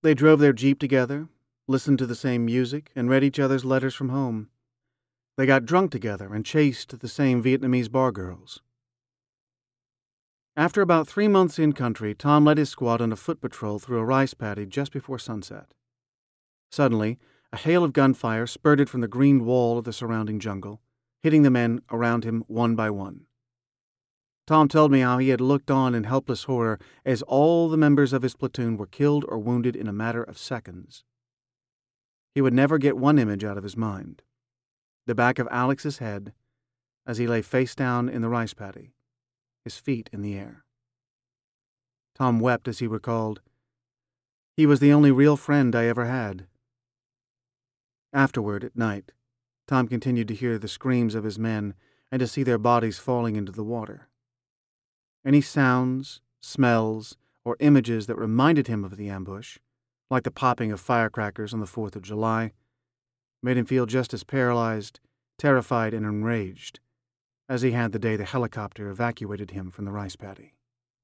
They drove their Jeep together, listened to the same music, and read each other's letters from home. They got drunk together and chased the same Vietnamese bar girls. After about 3 months in country, Tom led his squad on a foot patrol through a rice paddy just before sunset. Suddenly, a hail of gunfire spurted from the green wall of the surrounding jungle, hitting the men around him one by one. Tom told me how he had looked on in helpless horror as all the members of his platoon were killed or wounded in a matter of seconds. He would never get one image out of his mind: the back of Alex's head as he lay face down in the rice paddy, his feet in the air. Tom wept as he recalled, "He was the only real friend I ever had." Afterward, at night, Tom continued to hear the screams of his men and to see their bodies falling into the water. Any sounds, smells, or images that reminded him of the ambush, like the popping of firecrackers on the 4th of July, made him feel just as paralyzed, terrified, and enraged as he had the day the helicopter evacuated him from the rice paddy.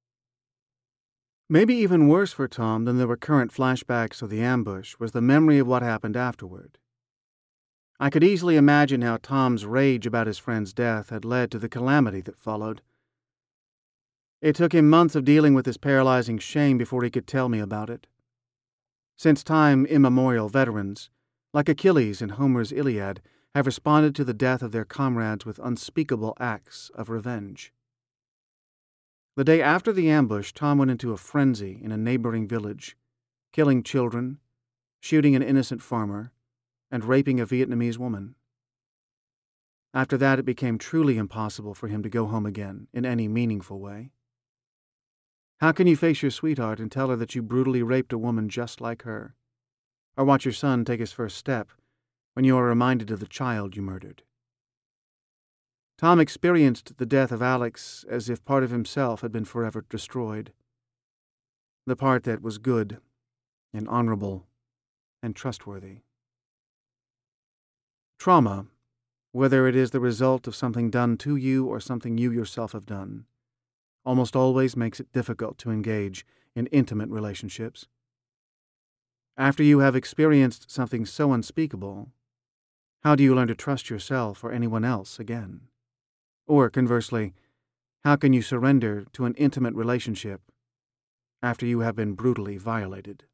Maybe even worse for Tom than the recurrent flashbacks of the ambush was the memory of what happened afterward. I could easily imagine how Tom's rage about his friend's death had led to the calamity that followed. It took him months of dealing with this paralyzing shame before he could tell me about it. Since time immemorial, veterans, like Achilles in Homer's Iliad, have responded to the death of their comrades with unspeakable acts of revenge. The day after the ambush, Tom went into a frenzy in a neighboring village, killing children, shooting an innocent farmer, and raping a Vietnamese woman. After that, it became truly impossible for him to go home again in any meaningful way. How can you face your sweetheart and tell her that you brutally raped a woman just like her? Or watch your son take his first step when you are reminded of the child you murdered? Tom experienced the death of Alex as if part of himself had been forever destroyed. The part that was good and honorable and trustworthy. Trauma, whether it is the result of something done to you or something you yourself have done, almost always makes it difficult to engage in intimate relationships. After you have experienced something so unspeakable, how do you learn to trust yourself or anyone else again? Or, conversely, how can you surrender to an intimate relationship after you have been brutally violated?